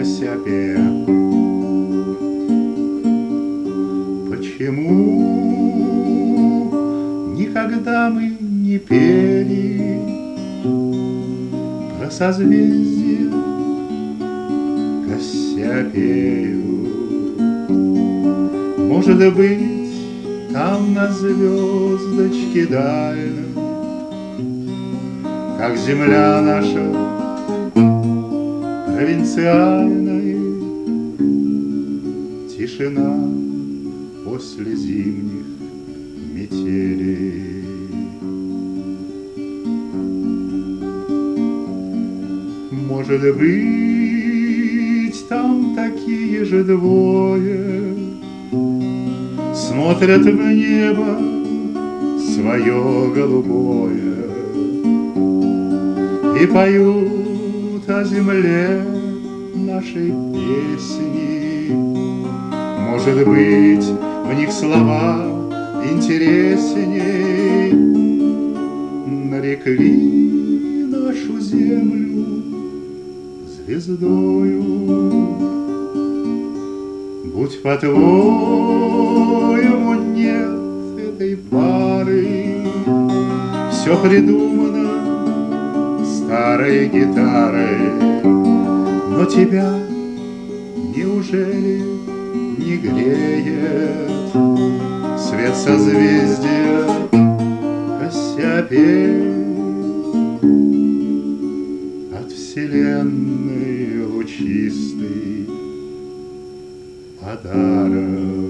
Кассиопея. Почему никогда мы не пели про созвездие Кассиопею? Может быть, там на звездочке дальней, как земля наша провинциальная, тишина после зимних метелей. Может быть, там такие же двое смотрят в небо свое голубое и поют о земле нашей песни. Может быть, в них слова интересней, нарекли нашу землю звездою. Будь по-твоему нет этой пары, все придумано старой гитарой, но тебя неужели не греет свет созвездия Кассиопеи? От вселенной лучистый подарок.